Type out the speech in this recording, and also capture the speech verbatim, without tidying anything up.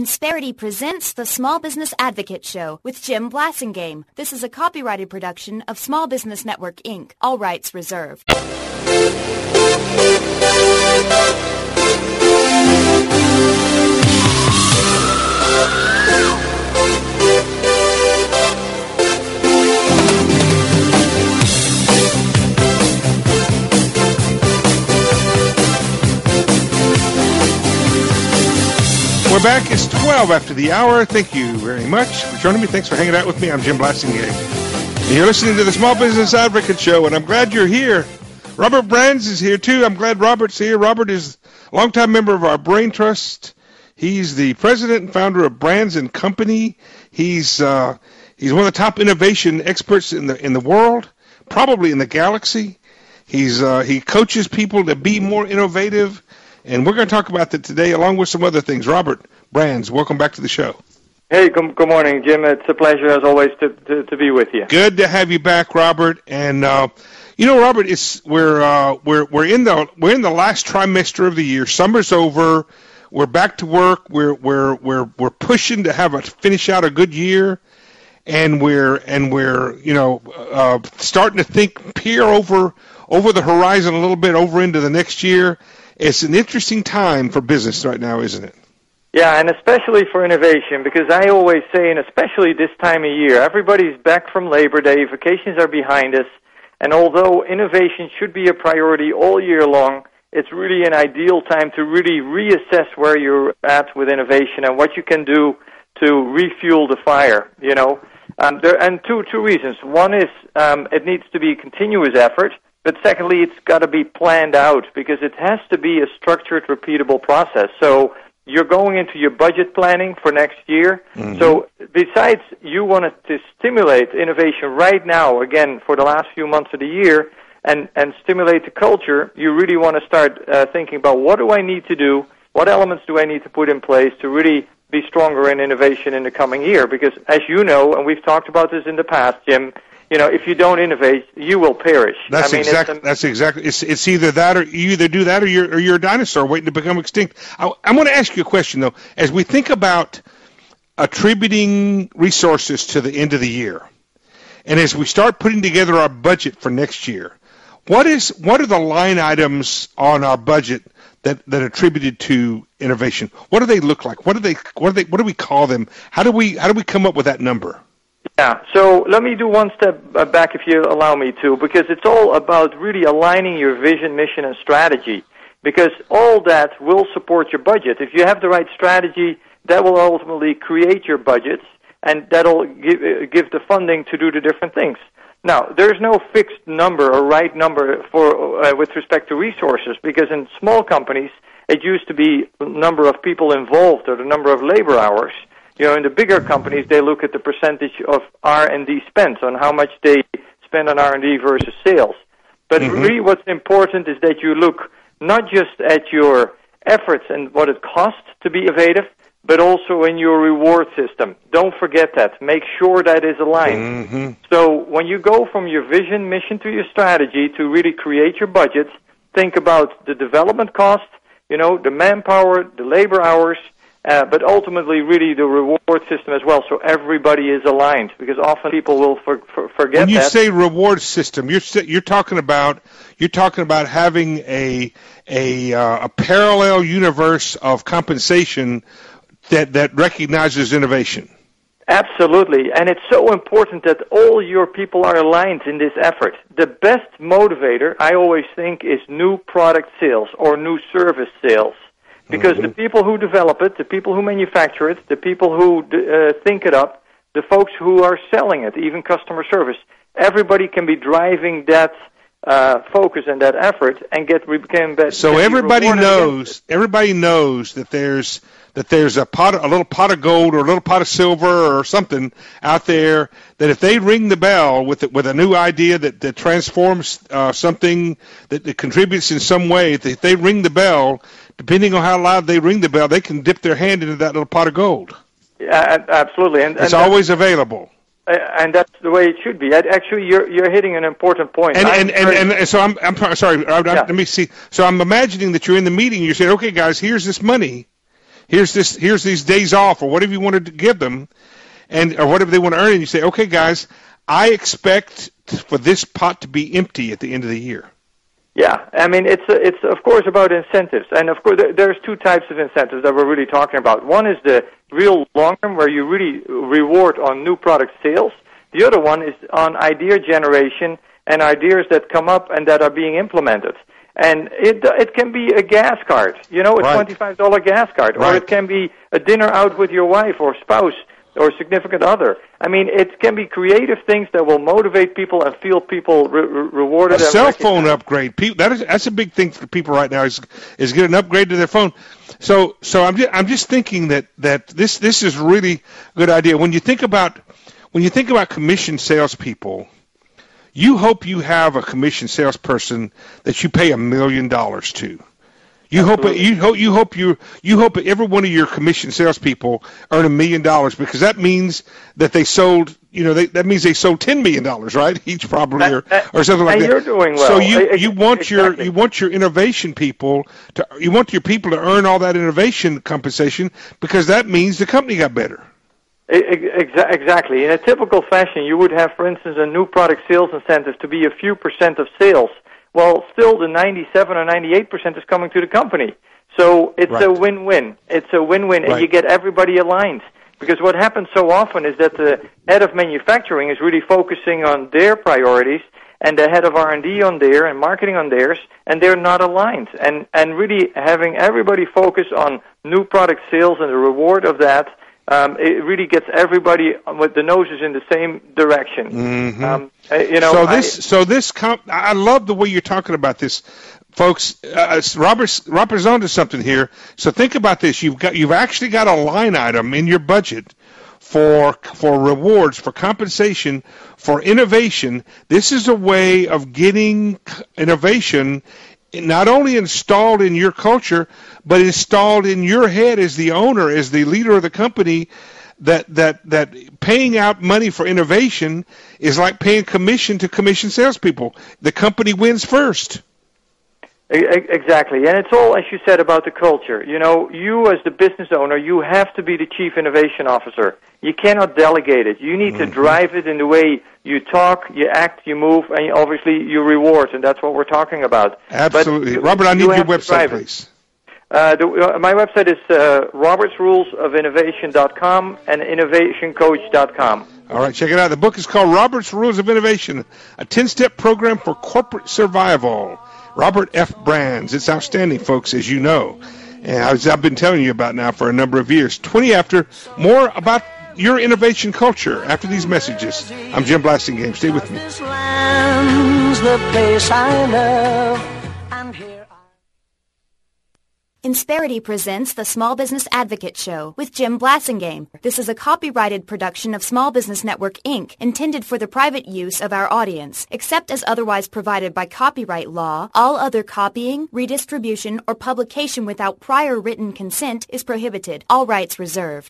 Insperity presents the Small Business Advocate Show with Jim Blasingame. This is a copyrighted production of Small Business Network, Incorporated. All rights reserved. We're back. It's twelve after the hour. Thank you very much for joining me. Thanks for hanging out with me. I'm Jim Blasingame. And you're listening to the Small Business Advocate Show, and I'm glad you're here. Robert Brands is here, too. I'm glad Robert's here. Robert is a longtime member of our Brain Trust. He's the president and founder of Brands and Company. He's uh, he's one of the top innovation experts in the in the world, probably in the galaxy. He's uh, he coaches people to be more innovative. And we're going to talk about that today, along with some other things. Robert Brands, welcome back to the show. Hey, good, good morning, Jim. It's a pleasure, as always, to, to, to be with you. Good to have you back, Robert. And uh, you know, Robert, it's we're uh, we're we're in the we're in the last trimester of the year. Summer's over. We're back to work. We're we're we're we're pushing to have a finish out a good year, and we're and we're you know uh, starting to think peer over over the horizon a little bit over into the next year. It's an interesting time for business right now, isn't it? Yeah, and especially for innovation, because I always say, and especially this time of year, everybody's back from Labor Day, vacations are behind us, and although innovation should be a priority all year long, it's really an ideal time to really reassess where you're at with innovation and what you can do to refuel the fire, you know. Um, there, and two, two reasons. One is um, it needs to be a continuous effort. But secondly, it's got to be planned out because it has to be a structured, repeatable process. So you're going into your budget planning for next year. Mm-hmm. So besides you wanted to stimulate innovation right now, again, for the last few months of the year, and, and stimulate the culture, you really want to start uh, thinking about what do I need to do, what elements do I need to put in place to really be stronger in innovation in the coming year. Because as you know, and we've talked about this in the past, Jim, you know, if you don't innovate, you will perish. That's I mean, exactly. That's exactly. It's it's either that or you either do that or you're or you're a dinosaur waiting to become extinct. I, I'm going to ask you a question though. As we think about attributing resources to the end of the year, and as we start putting together our budget for next year, what is what are the line items on our budget that, that are attributed to innovation? What do they look like? What do they what do they what do we call them? How do we how do we come up with that number? Yeah, so let me do one step back if you allow me to, because it's all about really aligning your vision, mission, and strategy, because all that will support your budget. If you have the right strategy, that will ultimately create your budgets, and that'll give, uh, give the funding to do the different things. Now, there's no fixed number or right number for uh, with respect to resources, because in small companies, it used to be the number of people involved or the number of labor hours. You know, in the bigger companies, they look at the percentage of R and D spent, on how much they spend on R and D versus sales. But mm-hmm. really what's important is that you look not just at your efforts and what it costs to be innovative, but also in your reward system. Don't forget that. Make sure that is aligned. Mm-hmm. So when you go from your vision, mission to your strategy to really create your budget, think about the development cost, you know, the manpower, the labor hours, Uh, but ultimately, really, the reward system as well, so everybody is aligned. Because often people will for, for, forget that. When you that. say reward system, you're you're talking about you're talking about having a a uh, a parallel universe of compensation that that recognizes innovation. Absolutely, and it's so important that all your people are aligned in this effort. The best motivator, I always think, is new product sales or new service sales. Because mm-hmm. the people who develop it, the people who manufacture it, the people who uh, think it up, the folks who are selling it, even customer service, everybody can be driving that uh, focus and that effort and get become better. So everybody knows, everybody knows that there's that there's a pot, a little pot of gold or a little pot of silver or something out there that if they ring the bell with with a new idea that that transforms uh, something that, that contributes in some way, if they ring the bell. Depending on how loud they ring the bell, they can dip their hand into that little pot of gold. Yeah, absolutely. And, it's and always available. Uh, and that's the way it should be. Actually, you're you're hitting an important point. And and, and, and so I'm I'm sorry. I'm, yeah. Let me see. So I'm imagining that you're in the meeting. You're saying, okay, guys, here's this money. here's this, here's these days off, or whatever you wanted to give them, and or whatever they want to earn, and you say, okay, guys, I expect for this pot to be empty at the end of the year. Yeah, I mean, it's it's of course about incentives, and of course there's two types of incentives that we're really talking about. One is the real long term, where you really reward on new product sales. The other one is on idea generation and ideas that come up and that are being implemented. And it it can be a gas card, you know, a right. twenty-five dollar gas card, right. or it can be a dinner out with your wife or spouse or significant other. I mean, it can be creative things that will motivate people and feel people re- re- rewarded. A and cell recognized. phone upgrade. People, that is that's a big thing for people right now. Is is get an upgrade to their phone. So so I'm just, I'm just thinking that, that this this is really a good idea. When you think about when you think about commission salespeople, you hope you have a commission salesperson that you pay a million dollars to. You Absolutely. hope you hope you hope you you hope every one of your commission salespeople earn a million dollars, because that means that they sold. You know, they, that means they sold ten million dollars, right? Each probably, or, or something like and that. You're doing well. So you, I, you want exactly. your you want your innovation people to you want your people to earn all that innovation compensation, because that means the company got better. Exactly. In a typical fashion, you would have, for instance, a new product sales incentive to be a few percent of sales. Well, still the ninety-seven or ninety-eight percent is coming to the company. So it's right. a win-win. It's a win-win, right. and you get everybody aligned. Because what happens so often is that the head of manufacturing is really focusing on their priorities, and the head of R and D on their, and marketing on theirs, and they're not aligned. And, and really having everybody focus on new product sales and the reward of that, Um, it really gets everybody with the noses in the same direction. Mm-hmm. Um, you know, so this, I, so this, comp- I love the way you're talking about this, folks. Uh, Robert, Robert's onto something here. So think about this: you've got, you've actually got a line item in your budget for for rewards, for compensation, for innovation. This is a way of getting innovation not only installed in your culture, but installed in your head as the owner, as the leader of the company, that, that, that paying out money for innovation is like paying commission to commission salespeople. The company wins first. Exactly. And it's all, as you said, about the culture. You know, you as the business owner, you have to be the chief innovation officer. You cannot delegate it. You need mm-hmm. to drive it in the way you talk, you act, you move, and obviously you reward, and that's what we're talking about. Absolutely. But Robert, I need you your website, please. Uh, the, uh, my website is uh, roberts rules of innovation dot com and innovation coach dot com. All right, check it out. The book is called Robert's Rules of Innovation, a ten-step program for corporate survival. Robert F. Brands. It's outstanding, folks, as you know. And I've been telling you about now for a number of years. twenty after, more about your innovation culture after these messages. I'm Jim Blasingame. Stay with me. This land's the place I love, and here Insperity presents the Small Business Advocate Show with Jim Blasingame. This is a copyrighted production of Small Business Network, Incorporated, intended for the private use of our audience. Except as otherwise provided by copyright law, all other copying, redistribution, or publication without prior written consent is prohibited. All rights reserved.